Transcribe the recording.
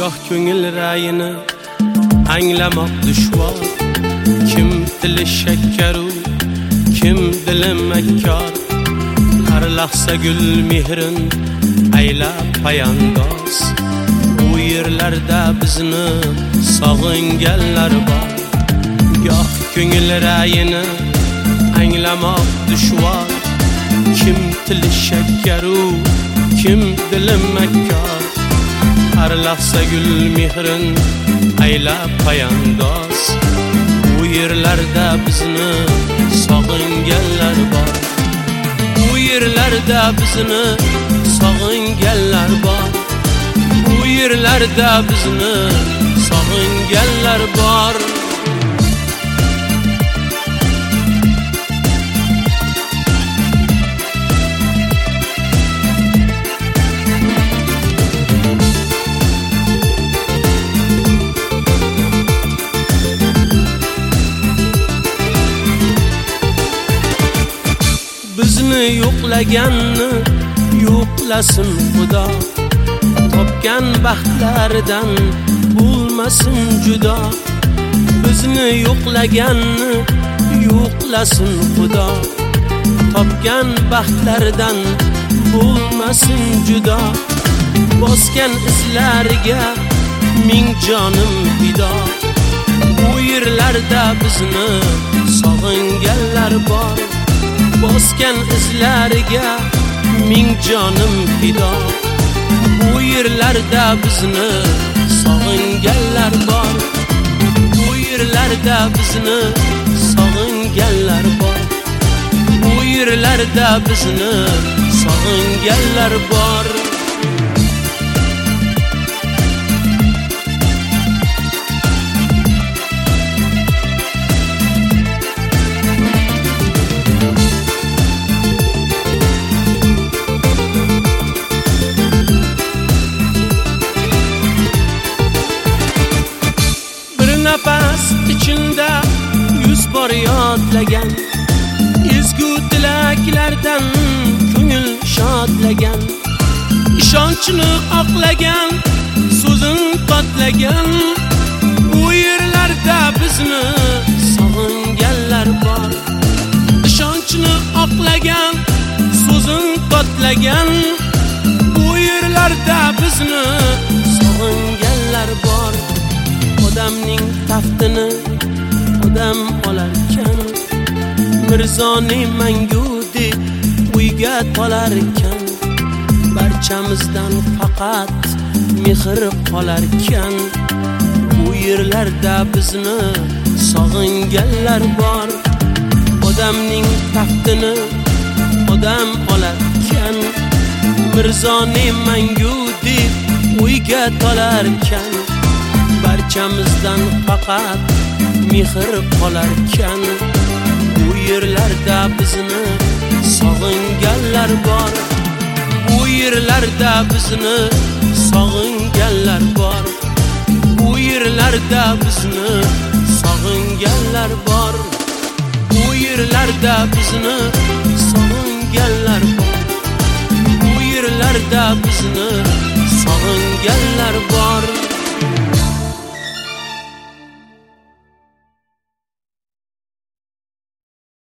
Goh ko'ngil rayini anglamoq dushvor. Kim dili shakkaru, kim dili makkor. Har lahza gul mehrin aylab payandoz. Bu yerlarda bizni sog'inganlar bor. Goh ko'ngil rayini anglamoq dushvor. Kim dili shakkaru, kim dili makkor. Har lahza gul mehrin aylab payandoz. Bu yerlarda bizni sog'inganlar bor. Bu yerlarda bizni sog'inganlar bor. Bu yerlarda bizni sog'inganlar bor. Bizni yo'qlaganni yo'qlasin Xudo. Topgan baxtlaridan bo'lmasin judo. Bizni yo'qlaganni yo'qlasin Xudo. Topgan baxtlaridan bo'lmasin judo. Bosgan izlariga ming jonim fido. Bu yerlarda bizni sog'inganlar bor. Bosgan izlariga ming jonim fido. Bu yerlarda bizni sog'inganlar bor. Bu yerlarda bizni sog'inganlar bor. Bu yerlarda bizni sog'inganlar bor. Nafas içinde yüz bor yodlagan. Ezgu tilaklardan ko'ngil shodlagan. Ishonchni oqlagan, so'zin qotlagan. Bu yerlarda bizni sog'inganlar bor. Ishonchni oqlagan, so'zin qotlagan. Bu yerlarda bizni sog'inganlar bor. Odamning taxtini odam olarkan. Mirzoning mangudi uyga tolarkan. Barchamizdan faqat mehr qolarkan. Bu yerlarda bizni sog'inganlar bor. Odamning taxtini odam olarkan. Mirzoning mangudi uyga tolarkan. Barchamizdan faqat mehr qolarkan. Bu yerlarda bizni sog'inganlar bor. Bu yerlarda bizni sog'inganlar bor. Bu yerlarda bizni sog'inganlar bor. Bu yerlarda bizni sog'inganlar bor. Bu yerlarda bizni sog'inganlar bor.